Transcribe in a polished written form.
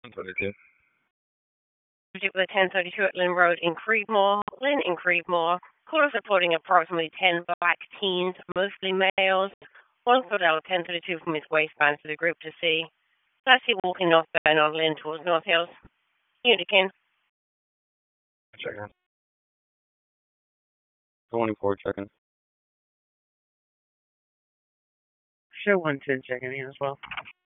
32. Particular 1032 at Lynn Road in Creedmoor. Lynn in Creedmoor. Callers reporting approximately 10 black teens, mostly males. One foot out 1032 from his waistband for the group to see. Last he walking northbound on Lynn towards North Hills. Unikin. Checking. 24 checking. Show 110 checking in as well.